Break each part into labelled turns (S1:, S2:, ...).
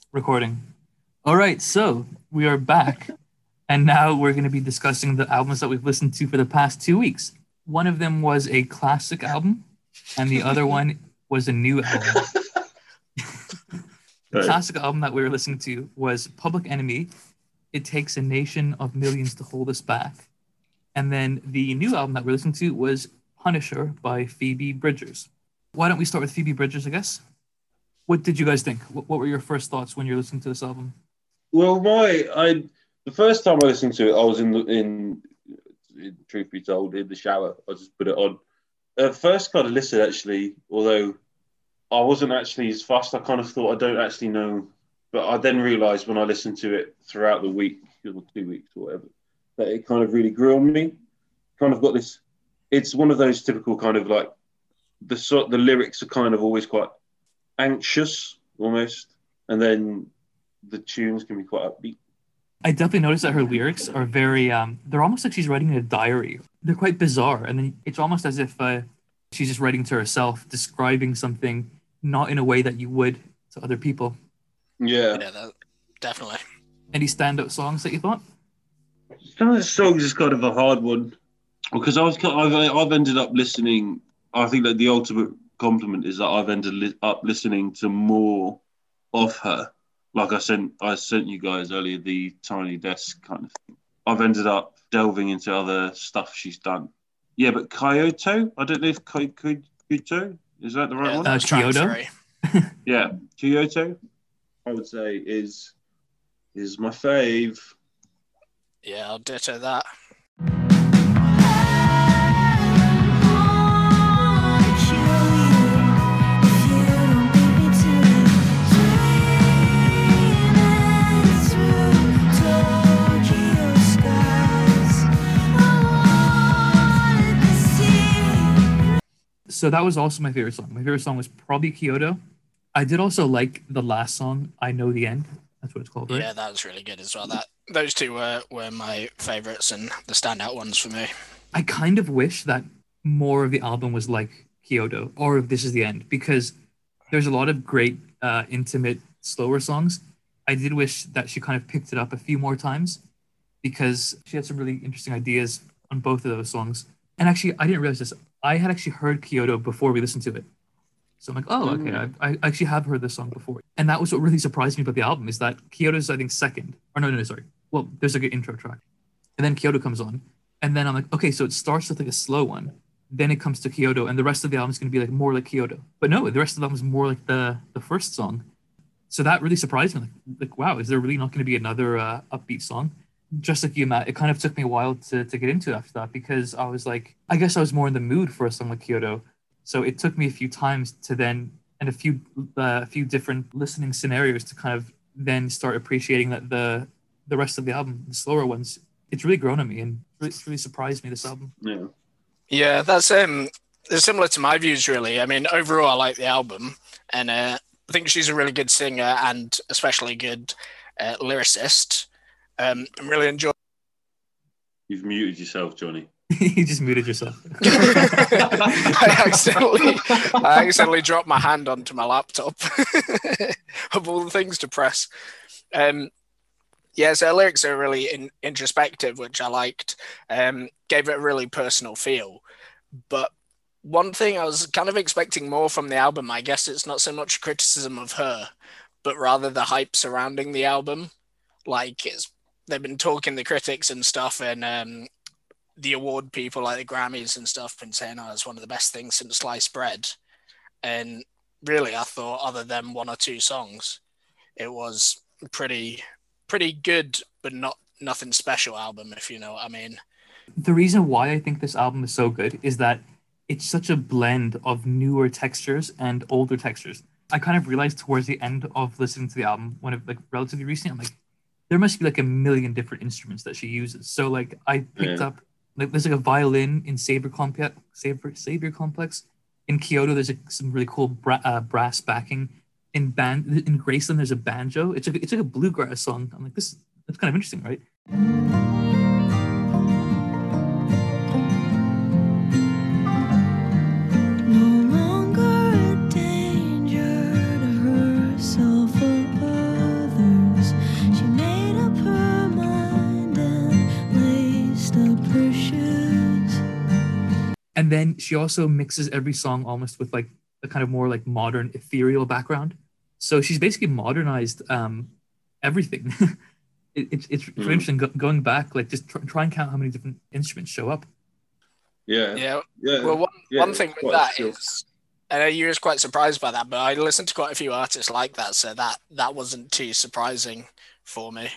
S1: Recording. All right, so we are back, and now we're going to be discussing the albums that we've listened to for the past 2 weeks. One of them was a classic album, and the other one was a new album. The classic album that we were listening to was Public Enemy. It Takes a Nation of Millions to Hold Us Back. And then the new album that we're listening to was Punisher by Phoebe Bridgers. Why don't we start with Phoebe Bridgers, I guess? What did you guys think? What were your first thoughts when you're listening to this album?
S2: Well, the first time I listened to it, I was in truth be told, in the shower. I just put it on. First kind of listen, actually, although I wasn't actually as fast. I kind of thought I don't actually know, but I then realised when I listened to it throughout the week, or 2 weeks or whatever, that it kind of really grew on me. Kind of got this. It's one of those typical kind of like the lyrics are kind of always quite anxious almost, and then the tunes can be quite upbeat.
S1: I definitely noticed that her lyrics are very they're almost like she's writing in a diary. They're quite bizarre, and then it's almost as if she's just writing to herself, describing something not in a way that you would to other people.
S2: Yeah,
S3: Definitely.
S1: Any standout songs that you thought?
S2: Some of the songs is kind of a hard one because I've ended up listening. I think that the ultimate compliment is that I've ended up listening to more of her. Like I sent you guys earlier the Tiny Desk kind of thing. I've ended up delving into other stuff she's done. Yeah, but Kyoto, I don't know if Kyoto, is that the right one?
S1: Kyoto?
S2: Yeah, Kyoto, I would say is my fave.
S3: Yeah, I'll ditto that.
S1: So that was also my favorite song. My favorite song was probably Kyoto. I did also like the last song, I Know the End. That's what it's called, right?
S3: Yeah, that was really good as well. Those two were my favorites and the standout ones for me.
S1: I kind of wish that more of the album was like Kyoto or This Is the End, because there's a lot of great intimate, slower songs. I did wish that she kind of picked it up a few more times because she had some really interesting ideas on both of those songs. And actually, I didn't realize this. I had actually heard Kyoto before we listened to it. So I'm like, oh, okay, I actually have heard this song before. And that was what really surprised me about the album, is that Kyoto's, I think, second. Or no, sorry. Well, there's like an intro track. And then Kyoto comes on. And then I'm like, okay, so it starts with like a slow one. Then it comes to Kyoto. And the rest of the album is going to be like more like Kyoto. But no, the rest of the album is more like the first song. So that really surprised me. Like wow, is there really not going to be another upbeat song? Just like you, Matt, it kind of took me a while to get into it after that, because I was like, I guess I was more in the mood for a song like Kyoto. So it took me a few times to then, and a few different listening scenarios to kind of then start appreciating that the rest of the album, the slower ones, it's really grown on me and it's really surprised me, this album.
S3: Yeah, that's similar to my views, really. I mean, overall, I like the album, and I think she's a really good singer and especially good lyricist. I'm really enjoying.
S2: You've muted yourself, Johnny.
S1: You just muted yourself.
S3: I accidentally dropped my hand onto my laptop of all the things to press. Yeah, so her lyrics are really introspective, which I liked. Gave it a really personal feel. But one thing I was kind of expecting more from the album, I guess it's not so much criticism of her, but rather the hype surrounding the album. Like, they've been talking, the critics and stuff, and the award people like the Grammys and stuff been saying, oh, it's one of the best things since sliced bread. And really, I thought, other than one or two songs, it was pretty good, but nothing special album, if you know what I mean.
S1: The reason why I think this album is so good is that it's such a blend of newer textures and older textures. I kind of realized towards the end of listening to the album, when it like relatively recently, I'm like, there must be like a million different instruments that she uses. So like I picked up, like there's like a violin in Savior Complex. In Kyoto, there's some really cool brass backing. In Graceland, there's a banjo. It's like a bluegrass song. I'm like, that's kind of interesting, right?
S4: No longer a danger to herself or
S1: And then she also mixes every song almost with like a kind of more like modern ethereal background. So she's basically modernized everything. It's really interesting going back, like just try and count how many different instruments show up.
S2: Yeah.
S3: Well, one thing with that is, I know you was quite surprised by that, but I listened to quite a few artists like that, so that wasn't too surprising for me.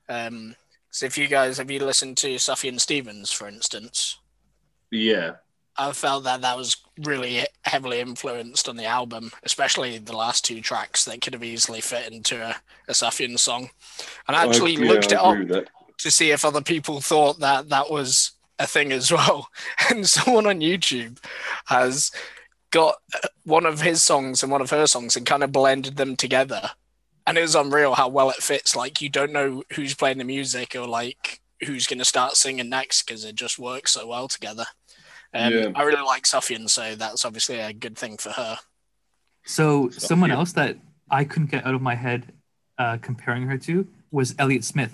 S3: So if you guys, have you listened to Sufjan Stevens, for instance?
S2: Yeah.
S3: I felt that was really heavily influenced on the album, especially the last two tracks that could have easily fit into a Sufjan song. And I actually looked it up to see if other people thought that was a thing as well. And someone on YouTube has got one of his songs and one of her songs and kind of blended them together. And it was unreal how well it fits. Like, you don't know who's playing the music or like who's going to start singing next because it just works so well together. I really like Sufjan, so that's obviously a good thing for her.
S1: So someone else that I couldn't get out of my head comparing her to was Elliott Smith.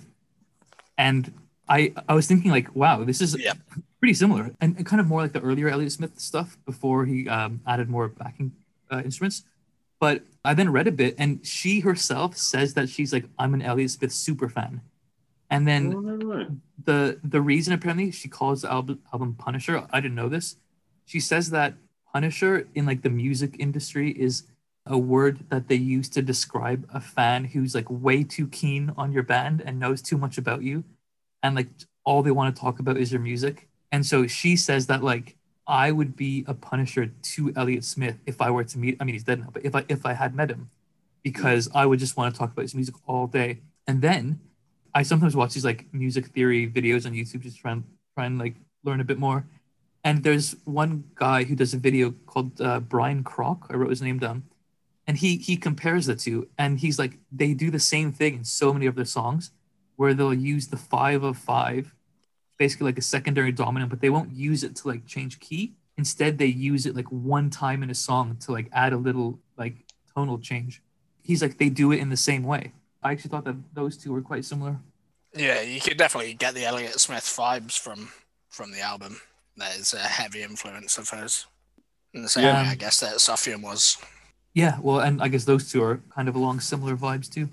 S1: And I was thinking like, wow, this is pretty similar and kind of more like the earlier Elliott Smith stuff before he added more backing instruments. But I then read a bit and she herself says that she's like, I'm an Elliott Smith super fan. And then the reason apparently she calls the album Punisher, I didn't know this. She says that Punisher in like the music industry is a word that they use to describe a fan who's like way too keen on your band and knows too much about you. And like all they want to talk about is your music. And so she says that like I would be a Punisher to Elliott Smith if I were to meet, I mean he's dead now, but if I had met him, because I would just want to talk about his music all day. And then I sometimes watch these like music theory videos on YouTube just try and like learn a bit more. And there's one guy who does a video called Brian Kroc. I wrote his name down. And he compares the two. And he's like, they do the same thing in so many of their songs where they'll use the 5 of 5, basically like a secondary dominant, but they won't use it to like change key. Instead, they use it like one time in a song to like add a little like tonal change. He's like, they do it in the same way. I actually thought that those two were quite similar.
S3: Yeah, you could definitely get the Elliott Smith vibes from the album. That is a heavy influence of hers. In the same way, I guess, that Sufjan was.
S1: Yeah, well, and I guess those two are kind of along similar vibes too.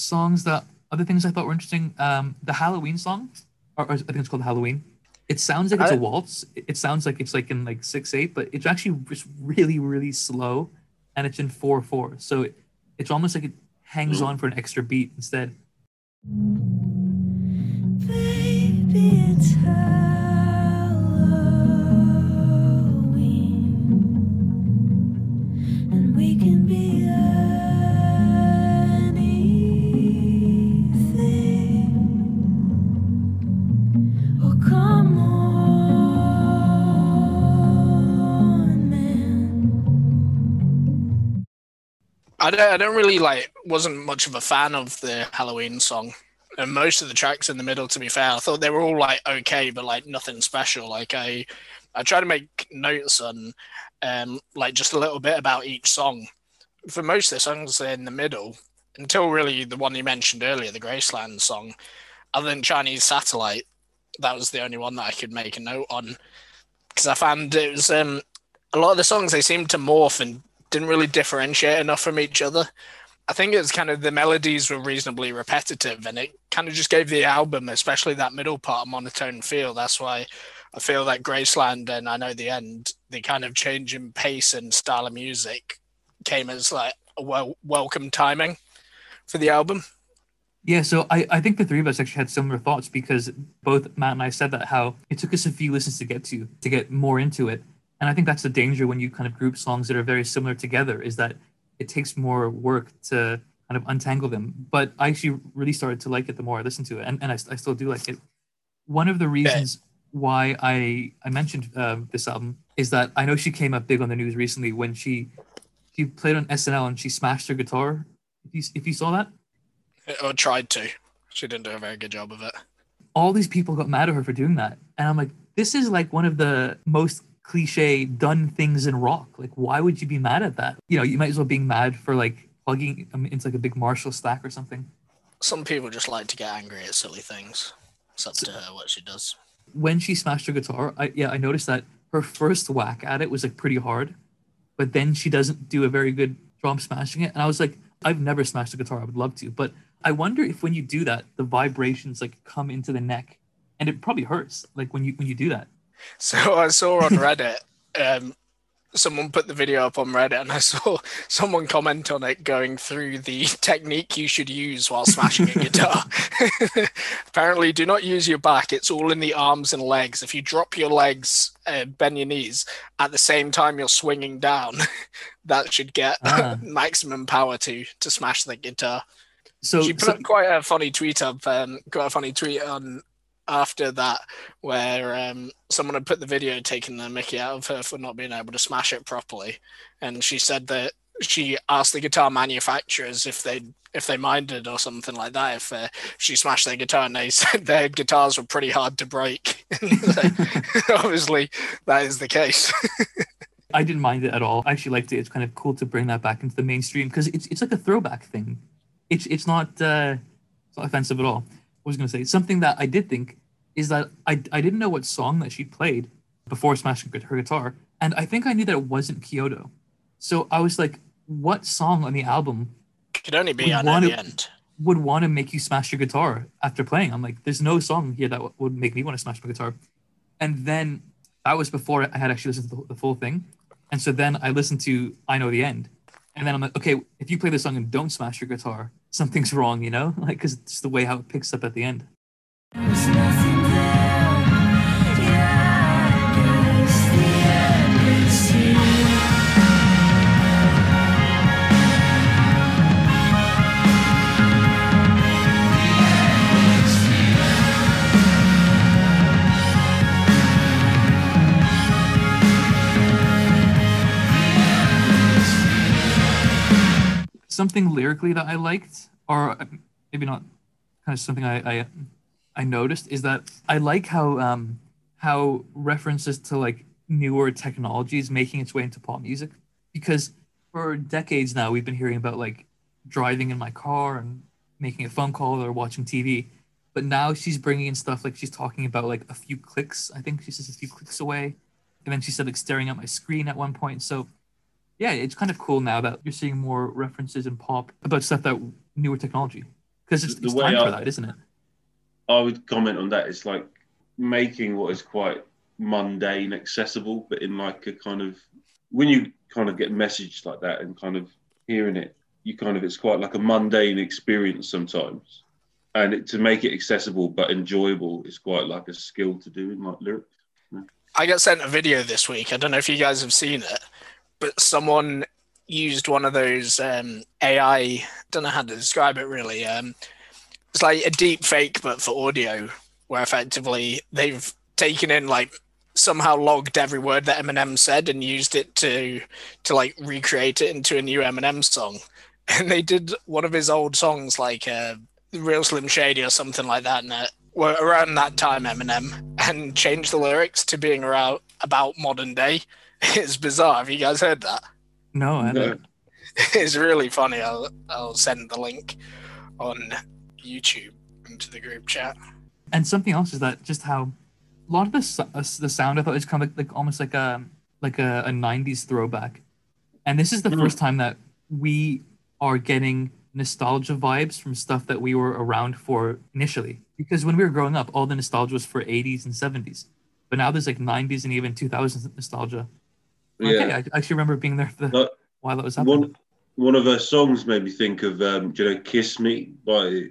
S1: Other things I thought were interesting, the Halloween song, or I think it's called Halloween. It sounds like it's a waltz. It sounds like it's like in like 6/8, but it's actually just really, really slow, and it's in 4/4. So it's almost like it hangs on for an extra beat instead.
S4: Baby, it's Halloween, and we can be anything. Oh, come on, man.
S3: I don't really wasn't much of a fan of the Halloween song. And most of the tracks in the middle, to be fair, I thought they were all like okay, but like nothing special. Like I try to make notes on like just a little bit about each song. For most of the songs in the middle, until really the one you mentioned earlier, the Graceland song, other than Chinese Satellite, that was the only one that I could make a note on. Because I found it was a lot of the songs, they seemed to morph and didn't really differentiate enough from each other. I think it's kind of the melodies were reasonably repetitive and it kind of just gave the album, especially that middle part, a monotone feel. That's why I feel that Graceland and I Know the End, the kind of change in pace and style of music came as like a welcome timing for the album.
S1: Yeah, so I think the three of us actually had similar thoughts because both Matt and I said that how it took us a few listens to get more into it. And I think that's the danger when you kind of group songs that are very similar together is that it takes more work to kind of untangle them. But I actually really started to like it the more I listened to it. And I still do like it. One of the reasons why I mentioned this album is that I know she came up big on the news recently when she played on SNL and she smashed her guitar. If you saw that?
S3: Or tried to. She didn't do a very good job of it.
S1: All these people got mad at her for doing that. And I'm like, this is like one of the most cliche done things in rock. Like, why would you be mad at that? You know, you might as well be mad for like plugging into like a big Marshall stack or something.
S3: Some people just like to get angry at silly things. It's up to her what she does.
S1: When she smashed her guitar, I noticed that her first whack at it was like pretty hard, but then she doesn't do a very good job smashing it. And I was like, I've never smashed a guitar. I would love to, but I wonder if when you do that, the vibrations like come into the neck, and it probably hurts like when you do that.
S3: So I saw on Reddit, someone put the video up on Reddit, and I saw someone comment on it going through the technique you should use while smashing a guitar. Apparently, do not use your back. It's all in the arms and legs. If you drop your legs, bend your knees, at the same time you're swinging down, that should get maximum power to smash the guitar.
S1: So
S3: She put up quite a funny tweet on after that, where someone had put the video taking the mickey out of her for not being able to smash it properly, and she said that she asked the guitar manufacturers if they minded or something like that if she smashed their guitar, and they said their guitars were pretty hard to break. Obviously, that is the case.
S1: I didn't mind it at all. I actually liked it. It's kind of cool to bring that back into the mainstream because it's like a throwback thing. It's not offensive at all. I was going to say something that I did think is that I didn't know what song that she played before smashing her guitar, and I think I knew that it wasn't Kyoto. So I was like, what song on the album
S3: Could only be on at the end.
S1: would want to make you smash your guitar after playing? I'm like, there's no song here that would make me want to smash my guitar. And then that was before I had actually listened to the full thing. And so then I listened to I Know the End. And then I'm like, okay, if you play this song and don't smash your guitar, something's wrong, you know? Like, because it's the way how it picks up at the end.
S4: There's nothing there. Yeah, I guess the end is here.
S1: Something lyrically that I liked, or maybe not, kind of something I noticed, is that I like how references to like newer technologies making its way into pop music, because for decades now we've been hearing about like driving in my car and making a phone call or watching TV, but now she's bringing in stuff like she's talking about like a few clicks. I think she says a few clicks away, and then she said like staring at my screen at one point. So yeah, it's kind of cool now that you're seeing more references in pop about stuff that newer technology, because it's time for that, isn't it?
S2: I would comment on that. It's like making what is quite mundane accessible, but in like a kind of, when you kind of get messaged like that and kind of hearing it, it's quite like a mundane experience sometimes. And to make it accessible but enjoyable is quite like a skill to do in like lyrics. Yeah.
S3: I got sent a video this week. I don't know if you guys have seen it, but someone used one of those AI, don't know how to describe it really. It's like a deep fake, but for audio, where effectively they've taken in like somehow logged every word that Eminem said and used it to like recreate it into a new Eminem song. And they did one of his old songs, like Real Slim Shady or something like that, and were around that time, Eminem, and changed the lyrics to being about modern day. It's bizarre. Have you guys heard that?
S1: No, I haven't.
S3: It's really funny. I'll send the link on YouTube into the group chat.
S1: And something else is that just how a lot of the sound I thought was kind of like almost like a 90s throwback. And this is the first time that we are getting nostalgia vibes from stuff that we were around for initially. Because when we were growing up, all the nostalgia was for 80s and 70s. But now there's like 90s and even 2000s nostalgia.
S2: Yeah.
S1: Okay, I actually remember being there for while that was happening.
S2: One of her songs made me think of, Kiss Me by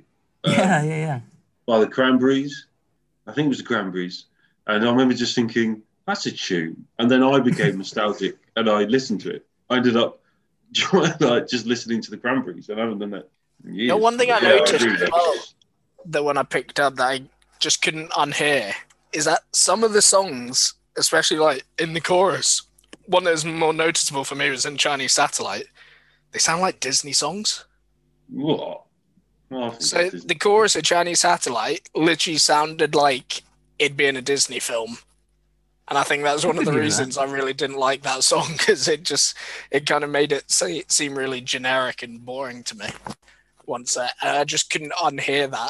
S2: by the Cranberries. I think it was the Cranberries. And I remember just thinking, that's a tune. And then I became nostalgic and I listened to it. I ended up like just listening to the Cranberries, and I haven't done that in years.
S3: One thing I noticed as well, that when I picked up that I just couldn't unhear, is that some of the songs, especially like in the chorus, one that was more noticeable for me was in Chinese Satellite. They sound like Disney songs.
S2: What?
S3: So the chorus of Chinese Satellite literally sounded like it'd be in a Disney film. And I think that's one of the reasons I really didn't like that song, because it kind of made it seem really generic and boring to me. Once I just couldn't unhear that.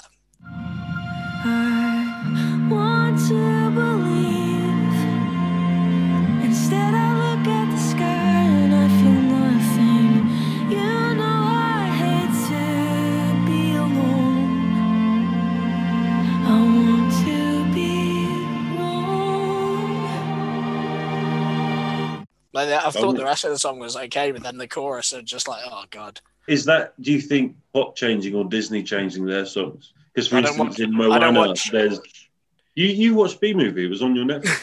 S4: I want to believe
S3: Like I
S2: Oh,
S3: thought
S2: yeah.
S3: the rest of the song was okay, but then the chorus are just like, oh god.
S2: Is that, do you think, pop changing or Disney changing their songs? Because, for
S3: I don't
S2: instance,
S3: watch.
S2: in
S3: I don't
S2: Moana,
S3: watch.
S2: there's. You watched B Movie, it was on your Netflix.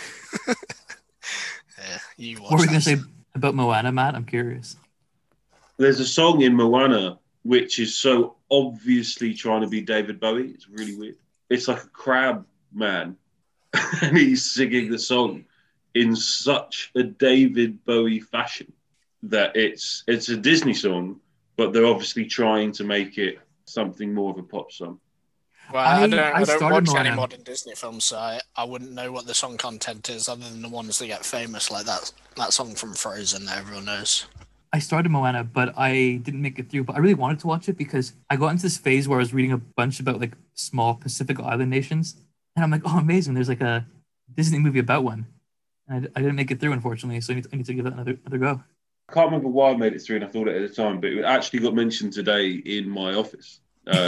S3: Yeah, you watch
S1: What were we gonna
S3: that.
S1: say about Moana, Matt? I'm curious.
S2: There's a song in Moana which is so obviously trying to be David Bowie. It's really weird. It's like a crab man, and he's singing the song in such a David Bowie fashion that it's a Disney song, but they're obviously trying to make it something more of a pop song.
S3: Well,
S1: I
S3: I don't
S1: started
S3: watch any
S1: Moana.
S3: modern Disney films, so I wouldn't know what the song content is other than the ones that get famous, like that song from Frozen that everyone knows.
S1: I started Moana, but I didn't make it through. But I really wanted to watch it because I got into this phase where I was reading a bunch about like small Pacific Island nations, and I'm like, oh, amazing! There's like a Disney movie about one. And I didn't make it through, unfortunately, so I need to give it another go.
S2: I can't remember why I made it through, and I thought it at the time, but it actually got mentioned today in my office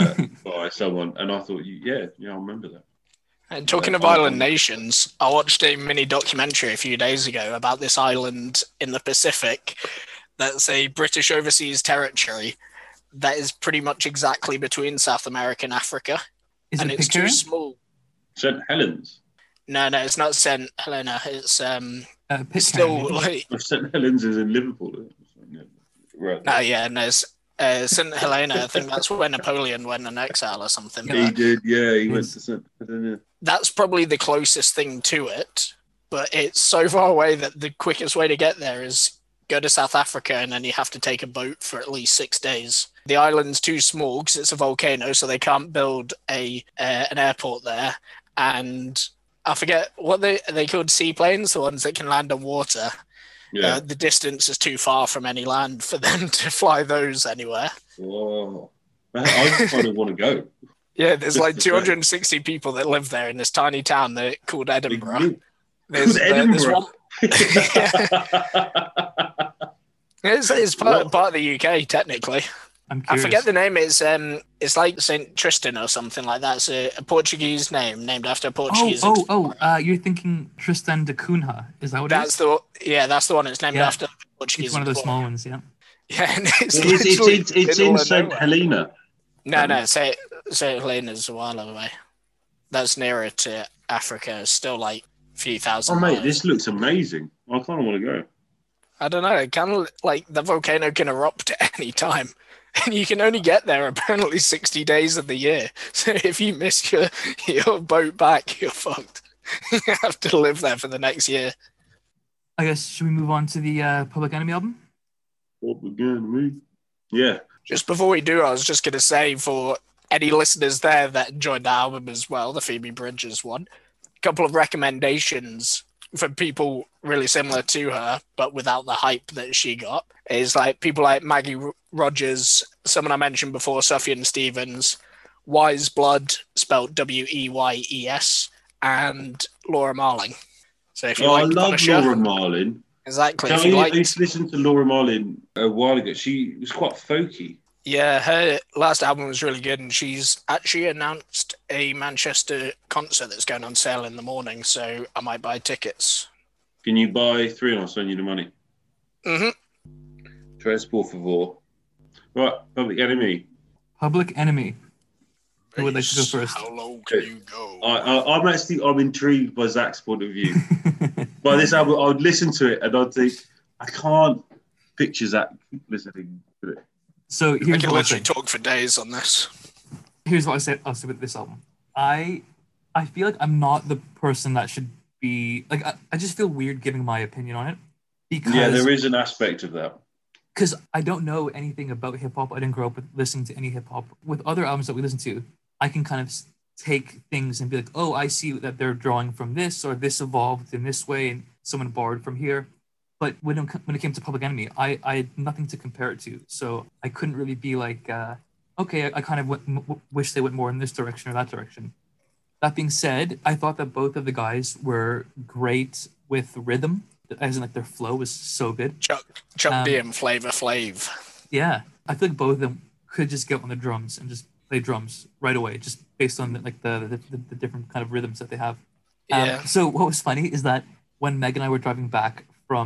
S2: by someone, and I thought, yeah, I remember that.
S3: And talking of
S2: I-
S3: island nations, I watched a mini documentary a few days ago about this island in the Pacific that's a British overseas territory that is pretty much exactly between South America and Africa.
S1: Is
S3: and
S1: it
S3: it's too
S1: Pitcairn?
S3: small.
S2: St. Helens.
S3: No, it's not St. Helena. It's
S1: Pitcairn,
S3: still
S1: maybe?
S3: like
S2: St. Helens is in Liverpool. Right.
S3: no, St. Helena. I think that's where Napoleon went in exile or something.
S2: He did, yeah. He went
S1: Yes.
S2: to St. Helena.
S3: That's probably the closest thing to it, but it's so far away that the quickest way to get there is go to South Africa, and then you have to take a boat for at least 6 days. The island's too small because it's a volcano, so they can't build an airport there. And I forget what they called seaplanes, the ones that can land on water.
S2: Yeah.
S3: The distance is too far from any land for them to fly those anywhere.
S2: Whoa. I kind of want to go.
S3: Yeah, there's
S2: Just
S3: like
S2: to say.
S3: 260 people that live there in this tiny town called Edinburgh.
S2: Called
S3: There's one.
S2: Edinburgh.
S3: It's part of the UK technically.
S1: I'm
S3: I
S1: curious.
S3: forget the name. It's like Saint Tristan or something like that. It's a Portuguese name named after a Portuguese.
S1: You're thinking Tristan da Cunha. Is that what it is?
S3: That's the one. It's named
S1: Yeah.
S3: after Portuguese.
S1: It's one of those
S3: explorer.
S1: small ones, yeah.
S3: Yeah, and it's
S2: It's
S3: literally
S2: in
S3: middle of
S2: St.
S3: nowhere.
S2: Helena.
S3: No, Saint Helena's a while away. That's nearer to Africa. It's still like a few thousand
S2: Oh, mate,
S3: miles.
S2: this looks amazing. I kind of want to go.
S3: I don't know. It kind of like the volcano can erupt at any time, and you can only get there apparently 60 days of the year. So if you miss your boat back, you're fucked. You have to live there for the next year.
S1: I guess, should we move on to the Public Enemy album?
S2: What we're going to mean? Yeah.
S3: Just before we do, I was just going to say for any listeners there that enjoyed the album as well, the Phoebe Bridgers one, a couple of recommendations for people really similar to her, but without the hype that she got, is like people like Maggie Rogers, someone I mentioned before, Sufjan Stevens, Wise Blood, spelled Weyes, and Laura Marling. So if you
S2: I
S3: like
S2: love
S3: Punisher,
S2: Laura Marling.
S3: exactly. If
S2: I
S3: you
S2: used
S3: like,
S2: to listen to Laura Marling a while ago. She was quite folky.
S3: yeah, her last album was really good, and she's actually announced a Manchester concert that's going on sale in the morning, so I might buy tickets.
S2: Can you buy 3 and I'll send you the money?
S3: Mm-hmm.
S2: Tres, por favor. Right, Public Enemy.
S1: Public Enemy. Who would like to go first?
S3: How low can you go?
S2: I'm intrigued by Zach's point of view. By this album, I would listen to it and I'd think, I can't picture Zach listening to it.
S1: So
S3: I
S1: here's
S3: can
S1: what I'll
S3: literally
S1: say.
S3: talk for days on this.
S1: Here's what I'll say with this album. I feel like I'm not the person that should be like. I just feel weird giving my opinion on it because
S2: Yeah, there is an aspect of that.
S1: because I don't know anything about hip hop. I didn't grow up with listening to any hip hop. With other albums that we listen to, I can kind of take things and be like, oh, I see that they're drawing from this, or this evolved in this way, and someone borrowed from here. But when it came to Public Enemy, I had nothing to compare it to, so I couldn't really be like, okay, I kind of wish they went more in this direction or that direction. That being said, I thought that both of the guys were great with rhythm, as in like their flow was so good.
S3: Chuck D and Flavor Flav.
S1: Yeah, I feel like both of them could just get on the drums and just play drums right away, just based on the different kind of rhythms that they have.
S3: Yeah.
S1: So what was funny is that when Meg and I were driving back from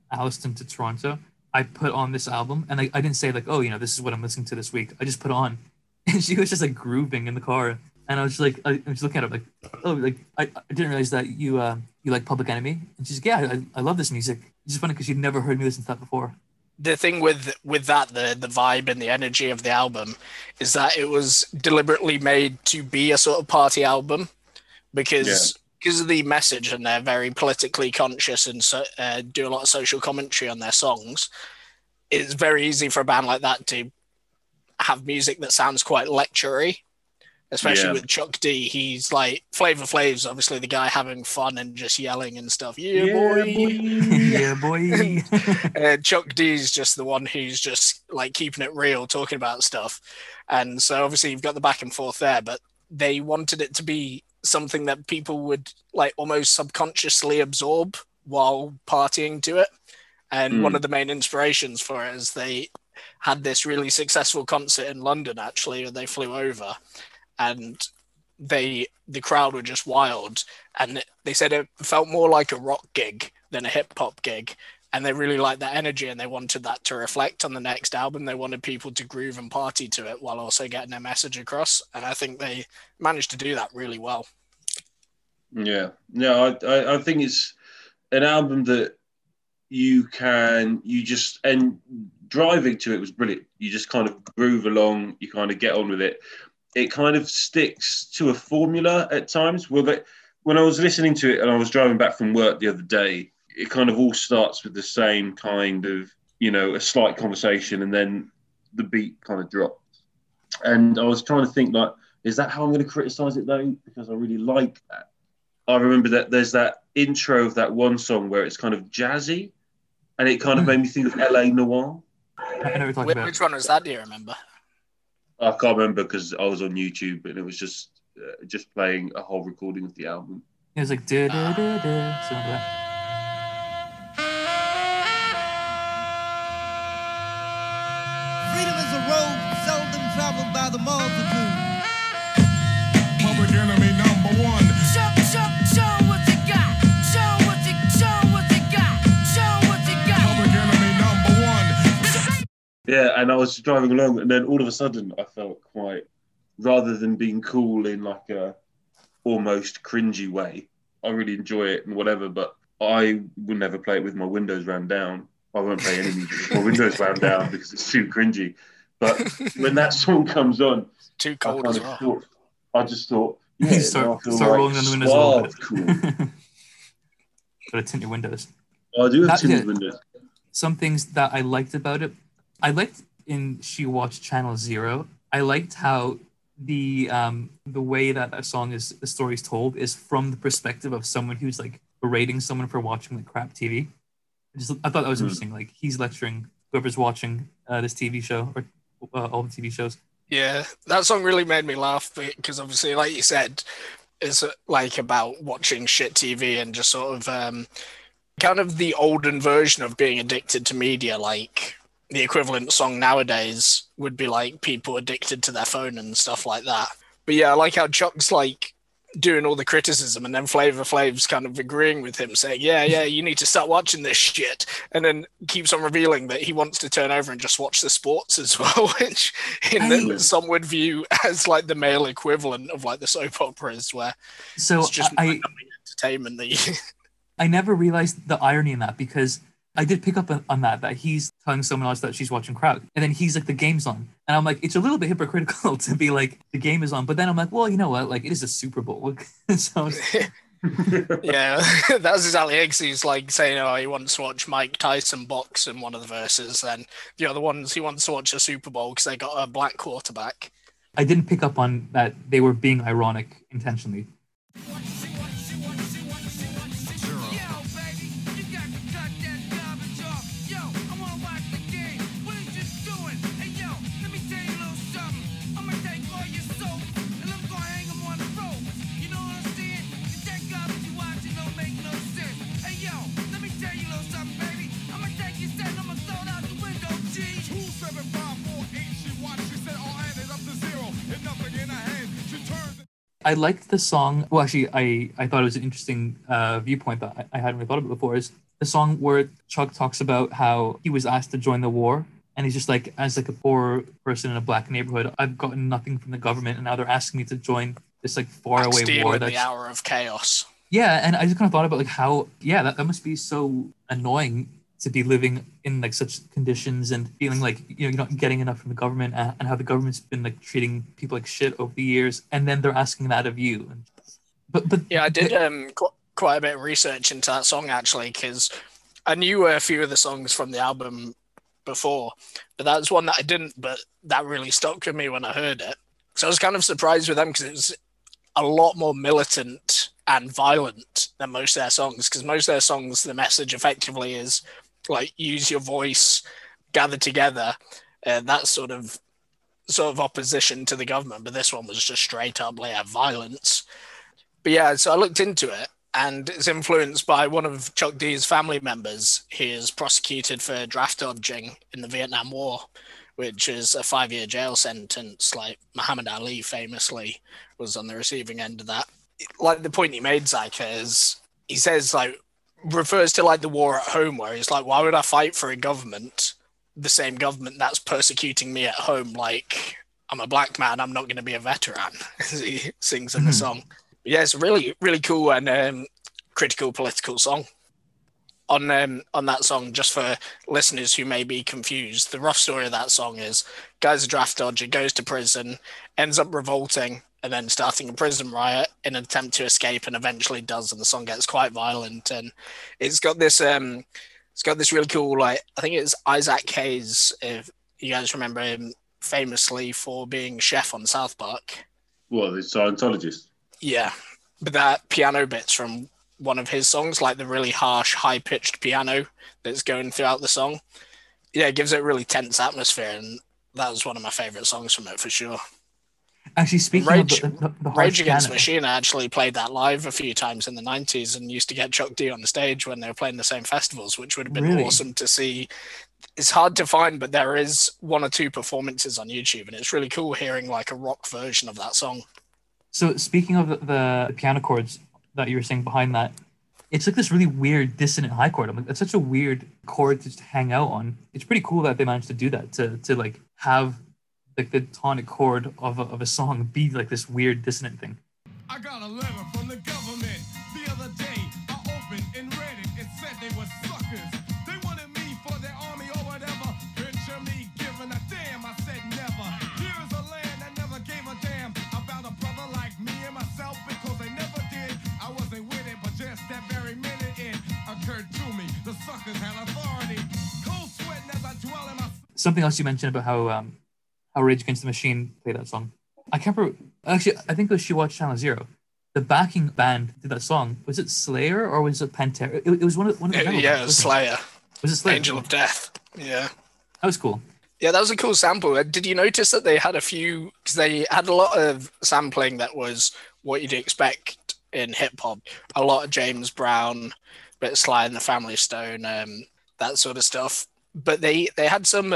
S1: Alliston to Toronto, I put on this album, and I didn't say like, oh, this is what I'm listening to this week. I just put it on, and she was just like grooving in the car, and I was like, I was looking at her like, oh, like I didn't realize that you like Public Enemy, and she's like, yeah, I love this music. It's just funny because she'd never heard me listen to that before.
S3: The thing with that, the vibe and the energy of the album is that it was deliberately made to be a sort of party album because of the message, and they're very politically conscious and do a lot of social commentary on their songs. It's very easy for a band like that to have music that sounds quite lectury, especially with Chuck D. He's like, Flavor Flav's obviously the guy having fun and just yelling and stuff. Yeah, boy.
S1: Yeah, boy.
S3: Chuck D's just the one who's just like keeping it real, talking about stuff. And so obviously you've got the back and forth there, but they wanted it to be something that people would like almost subconsciously absorb while partying to it. And one of the main inspirations for it is they had this really successful concert in London, actually, where they flew over, and the crowd were just wild. And they said it felt more like a rock gig than a hip hop gig. And they really liked that energy, and they wanted that to reflect on the next album. They wanted people to groove and party to it while also getting their message across. And I think they managed to do that really well.
S2: Yeah. No, I think it's an album that and driving to it was brilliant. You just kind of groove along, you kind of get on with it. It kind of sticks to a formula at times. Well, when I was listening to it and I was driving back from work the other day, it kind of all starts with the same kind of, a slight conversation, and then the beat kind of drops. And I was trying to think, like, is that how I'm going to criticize it though? Because I really like that. I remember that there's that intro of that one song where it's kind of jazzy, and it kind of made me think of LA Noir.
S1: I know what you're talking about.
S3: Which one was that? Do you remember?
S2: I can't remember because I was on YouTube and it was just playing a whole recording of the album.
S1: It was like da da da da, something like that.
S5: Freedom is a road seldom traveled by the multitude.
S6: Public Enemy #1.
S4: Show what you got. Show what you got. Show what you got.
S6: Public Enemy #1.
S2: Yeah, and I was driving along, and then all of a sudden I felt quite, rather than being cool in like a almost cringy way, I really enjoy it and whatever, but I would never play it with my windows round down. I won't play any music with my windows round down because it's too cringy. But when that song comes on,
S3: Too cold as well.
S2: I just thought, yeah,
S1: start rolling down the windows a little bit.
S2: Cool.
S1: But tint your windows.
S2: I do have tinted windows.
S1: Some things that I liked about it, I liked in She Watched Channel Zero. I liked how the way that song is, the story's told, is from the perspective of someone who's like berating someone for watching like crap TV. I thought that was interesting. Like, he's lecturing whoever's watching this TV show or all the TV shows.
S3: Yeah, that song really made me laugh because obviously, like you said, it's like about watching shit TV and just sort of kind of the olden version of being addicted to media. Like, the equivalent song nowadays would be like people addicted to their phone and stuff like that. But yeah, I like how Chuck's like doing all the criticism, and then Flavor Flav's kind of agreeing with him, saying, yeah, you need to start watching this shit, and then keeps on revealing that he wants to turn over and just watch the sports as well, which some would view as like the male equivalent of like the soap operas, where it's just entertainment that you...
S1: I never realized the irony in that, because I did pick up on that he's telling someone else that she's watching crowd, and then he's like, the game's on, and I'm like, it's a little bit hypocritical to be like, the game is on, but then I'm like, well, you know what, like, it is a Super Bowl. So
S3: yeah, that's exactly it. He's like saying, oh, he wants to watch Mike Tyson box in one of the verses, then the other ones he wants to watch a Super Bowl because they got a black quarterback.
S1: I didn't pick up on that they were being ironic intentionally. I liked the song. Well, actually, I thought it was an interesting viewpoint that I hadn't really thought of it before. Is the song where Chuck talks about how he was asked to join the war, and he's just like, as like a poor person in a black neighborhood, I've gotten nothing from the government, and now they're asking me to join this like faraway
S3: Steel
S1: war.
S3: in
S1: That's
S3: the hour of chaos.
S1: yeah, and I just kind of thought about like how that must be so annoying to be living in like such conditions and feeling like you're not getting enough from the government, and how the government's been like treating people like shit over the years, and then they're asking that of you. But
S3: Yeah, I did quite a bit of research into that song actually, because I knew a few of the songs from the album before, but that was one that I didn't, but that really stuck with me when I heard it. So I was kind of surprised with them because it was a lot more militant and violent than most of their songs, because most of their songs, the message effectively is like, use your voice, gather together, that sort of opposition to the government. But this one was just straight up like violence. But yeah, so I looked into it, and it's influenced by one of Chuck D's family members. He is prosecuted for draft dodging in the Vietnam War, which is a 5-year jail sentence. Like Muhammad Ali famously was on the receiving end of that. Like the point he made, Zach, is he says like, refers to like the war at home, where he's like, why would I fight for a government, the same government that's persecuting me at home? Like, I'm a black man, I'm not going to be a veteran, as he sings in the song. Yeah, it's a really, really cool and critical political song. On that song, just for listeners who may be confused, the rough story of that song is guy's a draft dodger, goes to prison, ends up revolting, and then starting a prison riot in an attempt to escape, and eventually does, and the song gets quite violent. And it's got this really cool, like, I think it's Isaac Hayes, if you guys remember him famously for being chef on South Park.
S2: What, the Scientologist?
S3: Yeah, but that piano bit's from one of his songs, like the really harsh, high-pitched piano that's going throughout the song. Yeah, it gives it a really tense atmosphere, and that was one of my favourite songs from it for sure.
S1: actually, speaking
S3: Rage,
S1: of the harsh
S3: Rage Against the
S1: piano-
S3: Machine actually played that live a few times in the 90s and used to get Chuck D on the stage when they were playing the same festivals, which would have been
S1: Really?
S3: awesome to see. It's hard to find, but there is 1 or 2 performances on YouTube, and it's really cool hearing like a rock version of that song.
S1: So speaking of the piano chords that you were saying behind that, it's like this really weird dissonant high chord. I'm like, that's such a weird chord to just hang out on. It's pretty cool that they managed to do that, to like have like the tonic chord of a song be like this weird dissonant thing.
S6: I got a letter from the government the other day. I opened and read it. It said they were suckers. They wanted me for their army or whatever. Picture me giving a damn. I said never. Here is a land that never gave a damn about a brother like me and myself, because they never did. I wasn't with it, but just that very minute it occurred to me. The suckers had authority. Cold sweating as I dwell in my...
S1: Something else you mentioned about how Rage Against the Machine played that song. I can't remember. Actually, I think it was She Watched Channel Zero. The backing band did that song. Was it Slayer or was it Pantera? It was one of the metal
S3: Yeah,
S1: bands,
S3: it was
S1: wasn't
S3: Slayer.
S1: Was it Slayer?
S3: Angel of Death. Yeah.
S1: That was cool.
S3: Yeah, that was a cool sample. Did you notice that they had a few, because they had a lot of sampling that was what you'd expect in hip hop. A lot of James Brown, bit of Sly and the Family Stone, that sort of stuff. But they had some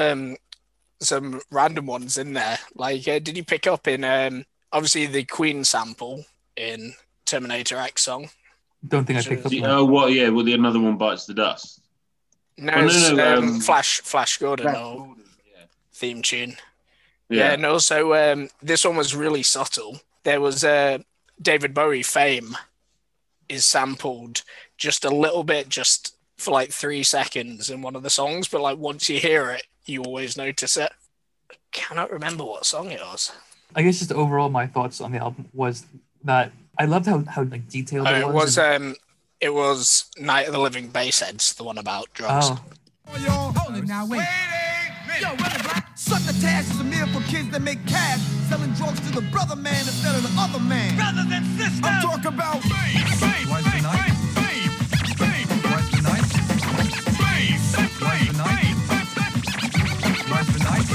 S3: random ones in there. Like, did you pick up in obviously the Queen sample in Terminator X song?
S1: Don't think I picked up on that.
S2: Oh, what? Yeah, well, the another one bites the dust.
S3: No,
S2: Oh, no,
S3: it's
S2: no,
S3: Flash Gordon
S2: Flash
S3: or
S2: Gordon, yeah.
S3: theme tune.
S2: Yeah.
S3: And also this one was really subtle. There was David Bowie Fame is sampled just a little bit, just for like 3 seconds in one of the songs, but like once you hear it, you always notice it. I cannot remember what song it was.
S1: I guess just overall my thoughts on the album was that I loved how like detailed it was.
S3: It was Night of the Living Bassheads, the one about drugs.
S1: Oh,
S5: Hold it now, wait. Yo, run it, black. Succotash is a meal for kids that make cash, selling drugs to the brother man instead of the other man. Brothers and sisters. I'm talking about
S6: Twice the night. Twice the night. Twice the night. Twice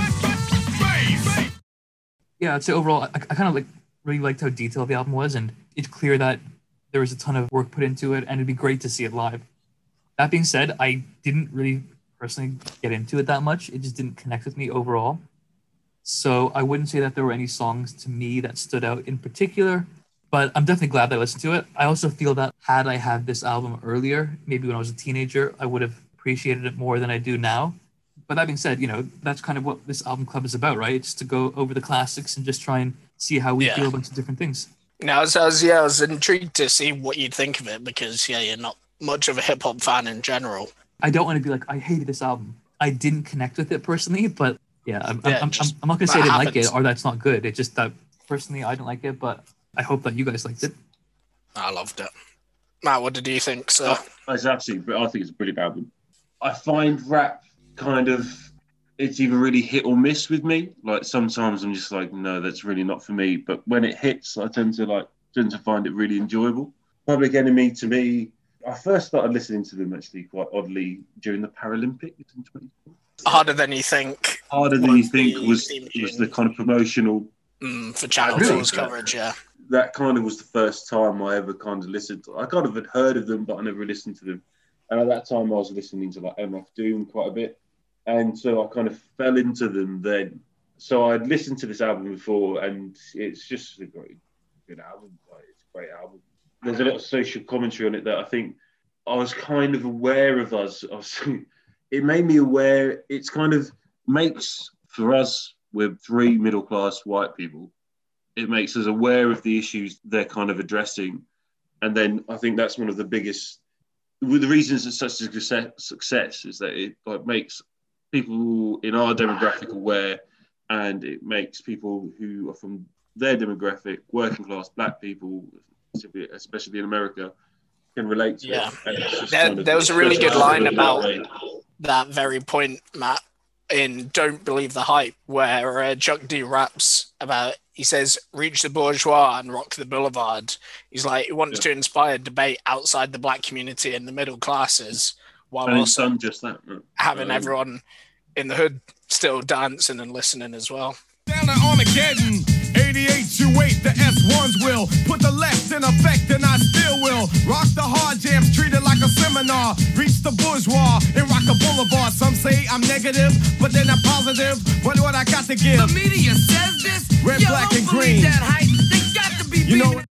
S6: the night.
S1: yeah. I'd say overall, I kind of like really liked how detailed the album was, and it's clear that there was a ton of work put into it, and it'd be great to see it live. That being said, I didn't really personally get into it that much. It just didn't connect with me overall. So I wouldn't say that there were any songs to me that stood out in particular, But I'm definitely glad that I listened to it. I also feel that had I had this album earlier, maybe when I was a teenager, I would have appreciated it more than I do now. But that being said, that's kind of what this album club is about, right? It's to go over the classics and just try and see how we feel about some different things.
S3: Now, I was intrigued to see what you'd think of it because, you're not much of a hip hop fan in general.
S1: I don't want to be like, I hated this album. I didn't connect with it personally, but I'm not going to say I didn't like it or that's not good. It's just that personally I didn't like it, but I hope that you guys liked it.
S3: I loved it. Matt, what did you think, sir?
S2: It's absolutely, I think it's a brilliant album. I find rap kind of, it's either really hit or miss with me. Like sometimes I'm just like, no, that's really not for me. But when it hits, I tend to find it really enjoyable. Public Enemy, to me, I first started listening to them actually quite oddly during the Paralympics in 2020.
S3: Harder Than You Think.
S2: Harder Than You Think was the kind of promotional
S3: for Channel 4's coverage, yeah.
S2: That kind of was the first time I ever kind of listened to. I kind of had heard of them, but I never listened to them. And at that time, I was listening to like MF Doom quite a bit. And so I kind of fell into them then. So I'd listened to this album before, and it's just a good album. It's a great album. There's a little social commentary on it that I think I was kind of aware of us. It made me aware. It's kind of makes, for us, we're three middle-class white people, it makes us aware of the issues they're kind of addressing. And then I think that's one of the biggest, the reasons it's such a success is that it makes people in our demographic aware, and it makes people who are from their demographic, working class black people, especially in America, can relate to it.
S3: There was a really good line about that very point, Matt, in Don't Believe the Hype, where Chuck D raps about, he says, reach the bourgeois and rock the boulevard. He's like, he wants to inspire debate outside the black community and the middle classes, while
S2: and
S3: also
S2: done just that,
S3: having everyone in the hood still dancing and listening as well.
S6: Down at Armageddon, 8828, the S1s will put the left in effect, and I still will rock the hard jams, treat it like a seminar. Reach the bourgeois and rock the boulevard. Some say I'm negative, but then I'm positive. But what I got to give?
S4: The media says this.
S6: Red, black, and green.
S4: That hype. They got to be.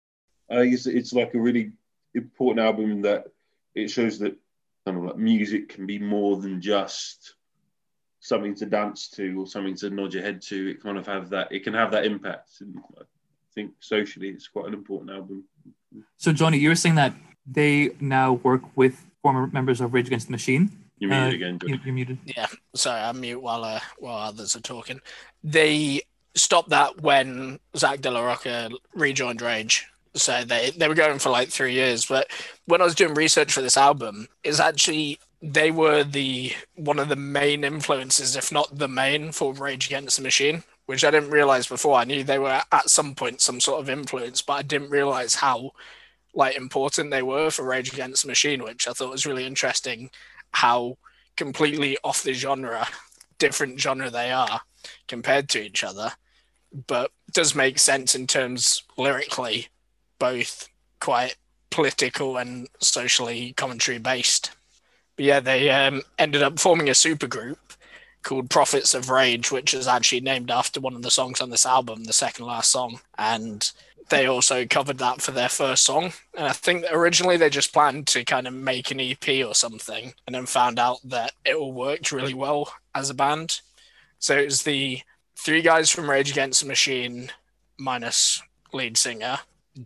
S2: I guess it's like a really important album that it shows that kind of like music can be more than just something to dance to or something to nod your head to. It kind of it can have that impact. And I think socially it's quite an important album.
S1: So Johnny, you were saying that they now work with former members of Rage Against the Machine.
S2: You're muted again, Johnny.
S1: You're muted.
S3: Yeah, sorry, I'm mute while others are talking. They stopped that when Zach De La Rocca rejoined Rage. So they were going for like 3 years. But when I was doing research for this album, it's actually, they were one of the main influences, if not the main, for Rage Against the Machine, which I didn't realize before. I knew they were at some point some sort of influence, but I didn't realize how important they were for Rage Against the Machine, which I thought was really interesting, how completely off the different genre they are compared to each other. But it does make sense in terms lyrically, both quite political and socially commentary based. But yeah, they ended up forming a supergroup called Prophets of Rage, which is actually named after one of the songs on this album, the second last song. And they also covered that for their first song. And I think that originally they just planned to kind of make an EP or something, and then found out that it all worked really well as a band. So it was the three guys from Rage Against the Machine, minus lead singer,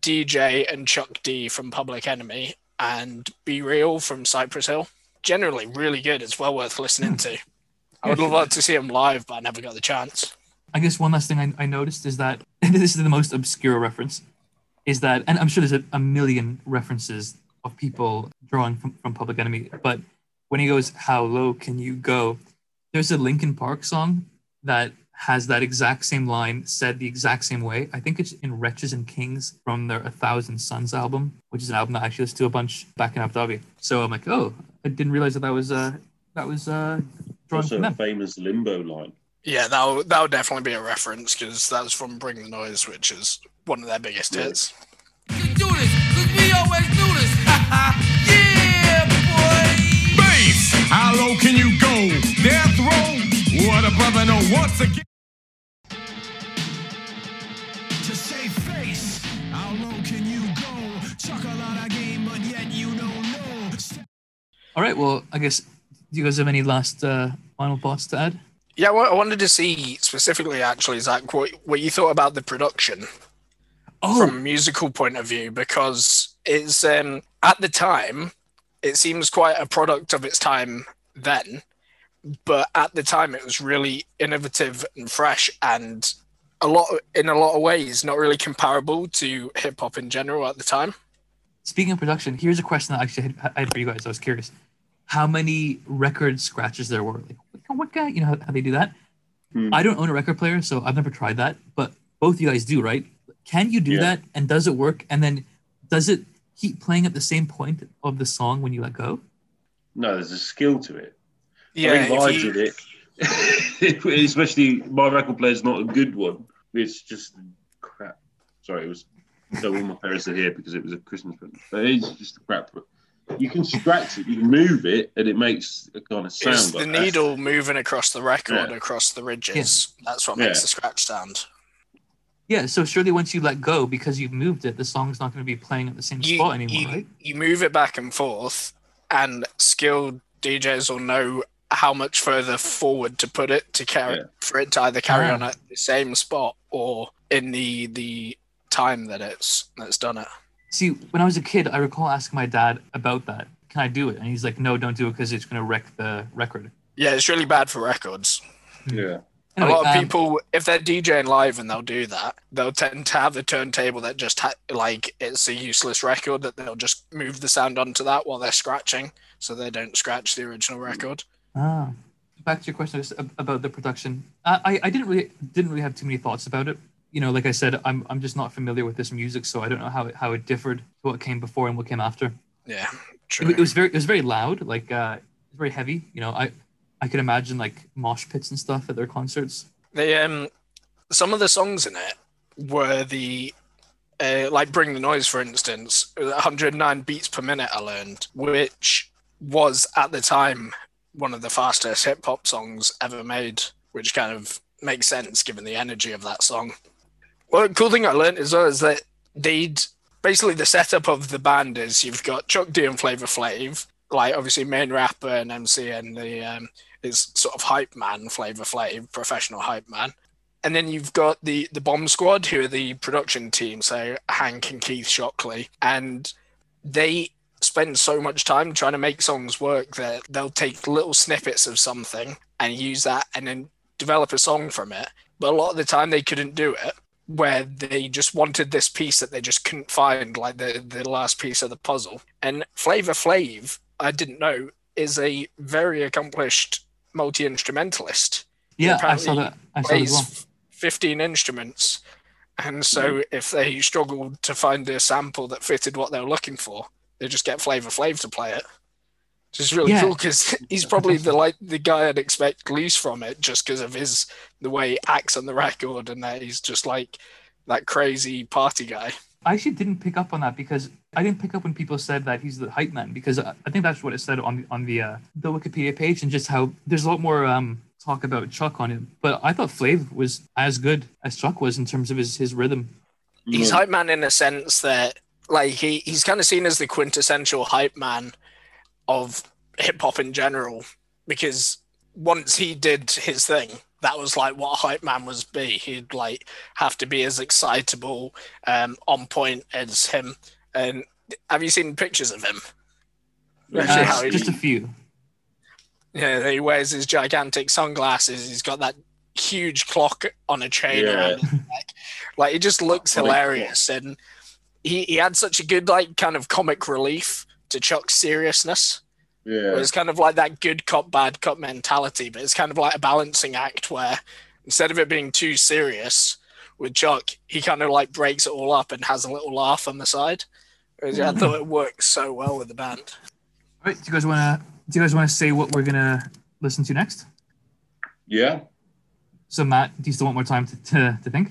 S3: DJ and Chuck D from Public Enemy, and Be Real from Cypress Hill. Generally really good. It's well worth listening to. I would love to see them live, but I never got the chance.
S1: I guess one last thing I noticed is that, and this is the most obscure reference, is that, and I'm sure there's a million references of people drawing from Public Enemy, but when he goes, how low can you go? There's a Linkin Park song that has that exact same line said the exact same way. I think it's in Wretches and Kings from their 1,000 Suns album, which is an album that I actually listened to a bunch back in Abu Dhabi. So I'm like, oh, I didn't realize that was drawn
S2: also
S1: from
S2: a
S1: them.
S2: famous Limbo line.
S3: Yeah, that would definitely be a reference, because that was from Bring the Noise, which is one of their biggest hits.
S4: You do this, cause we always do this. Yeah, boy.
S6: Bass, how low can you go? Death row, what a brother know once again.
S5: To say they face. How low can you go? Chuck a lot of game, but yet you don't know.
S1: All right. Well, I guess, do you guys have any last final thoughts to add?
S3: Yeah, well, I wanted to see specifically, actually, Zach, what you thought about the production from a musical point of view, because it's at the time, it seems quite a product of its time then, but at the time it was really innovative and fresh, and in a lot of ways not really comparable to hip hop in general at the time.
S1: Speaking of production, here's a question that actually I had for you guys. I was curious how many record scratches there were. Like, what guy, how they do that? I don't own a record player, so I've never tried that, but both you guys do, right? Can you do that, and does it work? And then does it keep playing at the same point of the song when you let go?
S2: No, there's a skill to it.
S3: Yeah,
S2: I think I did it. Especially my record player's not a good one. It's just crap. Sorry, it was. So all my parents are here because it was a Christmas present. But it's just crap. You can scratch it, you can move it, and it makes a kind of sound.
S3: It's the needle moving across the record, across the ridges.
S1: Yeah.
S3: That's what makes the scratch sound.
S1: Yeah, so surely once you let go, because you've moved it, the song's not going to be playing at the same spot anymore, right?
S3: You move it back and forth, and skilled DJs will know how much further forward to put it to carry for it to either carry on at the same spot or in the time that it's done it.
S1: See, when I was a kid, I recall asking my dad about that. Can I do it? And he's like, no, don't do it because it's going to wreck the record.
S3: Yeah, it's really bad for records.
S2: Yeah.
S1: Anyway,
S3: a lot of people, if they're DJing live and they'll do that, they'll tend to have a turntable that just it's a useless record that they'll just move the sound onto that while they're scratching, so they don't scratch the original record.
S1: Back to your question about the production. I didn't really have too many thoughts about it. Like I said, I'm just not familiar with this music, so I don't know how it differed to what came before and what came after.
S3: Yeah, true.
S1: It was very loud, like it was very heavy. I could imagine like mosh pits and stuff at their concerts.
S3: They some of the songs in it were the like Bring the Noise, for instance, 109 beats per minute I learned, which was at the time one of the fastest hip hop songs ever made, which kind of makes sense given the energy of that song. Well, the cool thing I learned as well is that basically the setup of the band is you've got Chuck D and Flavor Flav, like obviously main rapper and MC, and is sort of hype man, Flavor Flav, professional hype man. And then you've got the Bomb Squad, who are the production team, so Hank and Keith Shockley, and they spend so much time trying to make songs work that they'll take little snippets of something and use that and then develop a song from it. But a lot of the time they couldn't do it, where they just wanted this piece that they just couldn't find, like the last piece of the puzzle. And Flavor Flav, I didn't know, is a very accomplished multi-instrumentalist.
S1: Yeah, I saw that as well.
S3: 15 instruments. And so if they struggled to find a sample that fitted what they were looking for, they just get Flavor Flav to play it. Which is really cool, because he's probably the guy I'd expect least from it, just because of the way he acts on the record, and that he's just like that crazy party guy.
S1: I actually didn't pick up on that, because I didn't pick up when people said that he's the hype man, because I think that's what it said on the Wikipedia page, and just how there's a lot more talk about Chuck on it. But I thought Flav was as good as Chuck was in terms of his rhythm.
S3: He's hype man in a sense that like he's kind of seen as the quintessential hype man of hip hop in general, because once he did his thing, that was like what a hype man was be. He'd like have to be as excitable, on point as him. And have you seen pictures of him?
S1: Just a few.
S3: Yeah, he wears his gigantic sunglasses. He's got that huge clock on a chain around his neck. Like, he just looks hilarious. And he had such a good like kind of comic relief to Chuck's seriousness.
S2: Yeah,
S3: it's kind of like that good cop, bad cop mentality, but it's kind of like a balancing act where instead of it being too serious with Chuck, he kind of like breaks it all up and has a little laugh on the side. I thought it works so well with the band.
S1: All right, do you guys want to say what we're gonna listen to next?
S2: Yeah.
S1: So Matt, do you still want more time to think?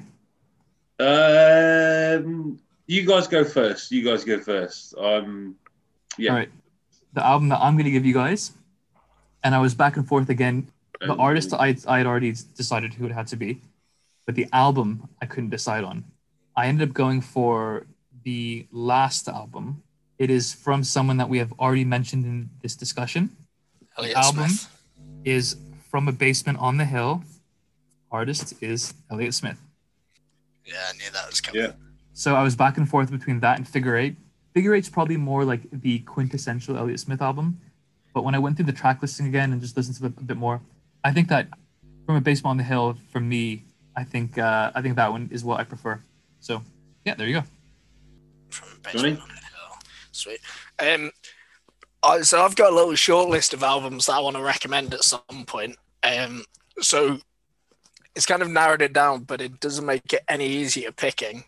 S2: You guys go first. Yeah.
S1: All right. The album that I'm going to give you guys, and I was back and forth again. The artist I had already decided who it had to be, but the album I couldn't decide on. I ended up going for the last album. It is from someone that we have already mentioned in this discussion.
S3: Elliott
S1: The album
S3: Smith.
S1: is From a Basement on the Hill. Artist is Elliott Smith.
S3: Yeah, I knew that was coming.
S2: Yeah.
S1: So I was back and forth between that and Figure Eight. Figure Eight's probably more like the quintessential Elliott Smith album. But when I went through the track listing again and just listened to it a bit more, I think that From a Basement on the Hill, for me, I think that one is what I prefer. So yeah, there you go.
S3: From Basement on the Hill. Sweet. So I've got a little short list of albums that I want to recommend at some point. So it's kind of narrowed it down, but it doesn't make it any easier picking.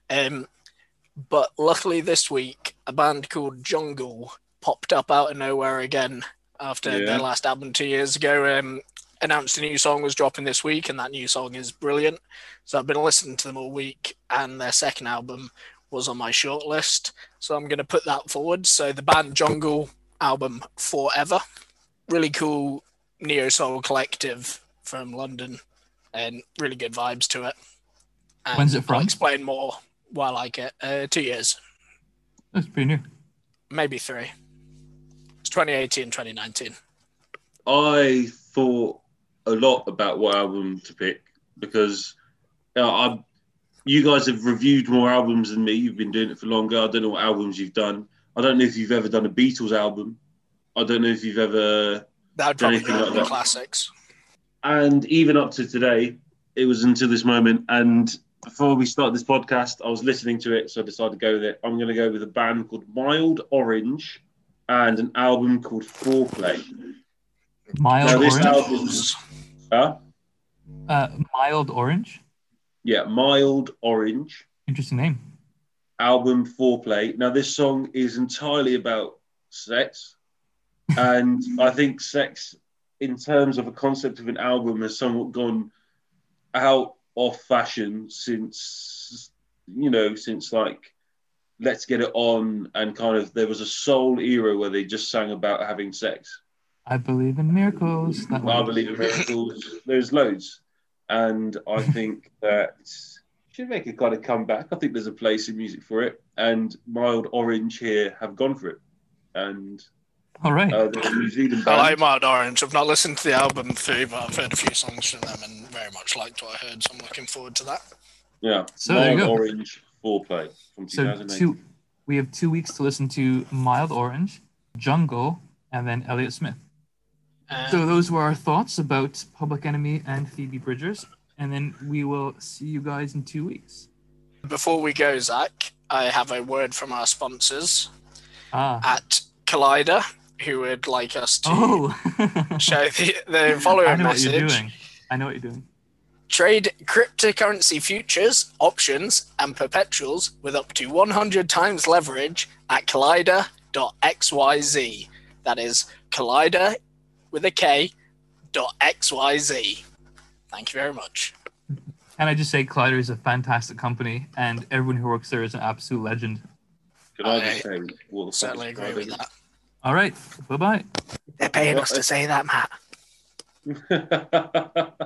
S3: But luckily this week, a band called Jungle popped up out of nowhere again after their last album 2 years ago. Announced a new song was dropping this week, and that new song is brilliant. So I've been listening to them all week, and their second album was on my short list. So I'm going to put that forward. So the band Jungle album Forever, really cool neo-soul collective from London, and really good vibes to it. And
S1: When's it from?
S3: I'll explain more why I like it. 2 years,
S1: That's pretty new.
S3: maybe 3. It's 2018, 2019.
S2: I thought a lot about what album to pick because you guys have reviewed more albums than me. You've been doing it for longer. I don't know what albums you've done. I don't know if you've ever done a Beatles album. I don't know if you've ever
S3: That would
S2: done
S3: probably
S2: anything
S3: be one
S2: like
S3: of the
S2: that.
S3: classics.
S2: And even up to today, it was until this moment. And before we start this podcast, I was listening to it, so I decided to go with it. I'm going to go with a band called Mild Orange and an album called Foreplay.
S1: Mild
S2: Now, this
S1: Orange.
S2: album,
S1: Mild Orange.
S2: yeah, Mild Orange.
S1: Interesting name.
S2: Album Foreplay. Now, this song is entirely about sex. And I think sex, in terms of a concept of an album, has somewhat gone out of fashion since like Let's Get It On, and kind of there was a soul era where they just sang about having sex.
S1: I believe in miracles. That
S2: I
S1: one.
S2: believe in miracles. There's loads. And I think that should make a kind of comeback. I think there's a place in music for it. And Mild Orange here have gone for it. And
S1: All right.
S2: they're a New Zealand
S3: I
S2: band.
S3: like Mild Orange. I've not listened to the album through, but I've heard a few songs from them and very much liked what I heard, so I'm looking forward to that.
S2: Yeah.
S1: So there you
S2: Mild
S1: go.
S2: Orange Foreplay from
S1: So
S2: 2008.
S1: we have 2 weeks to listen to Mild Orange, Jungle, and then Elliott Smith. So those were our thoughts about Public Enemy and Phoebe Bridgers, and then we will see you guys in 2 weeks.
S3: Before we go, Zach, I have a word from our sponsors at Collider, who would like us to show the following
S1: I know
S3: message.
S1: what you're doing. I know what you're doing.
S3: Trade cryptocurrency futures, options, and perpetuals with up to 100 times leverage at Collider.xyz. That is Collider with a K.xyz. Thank you very much.
S1: Can I just say Collider is a fantastic company, and everyone who works there is an absolute legend.
S2: Can I just say, what the fuck
S3: Certainly
S2: is
S3: agree with that.
S1: All right. Bye-bye.
S3: They're paying us to say that, Matt.
S2: Collider?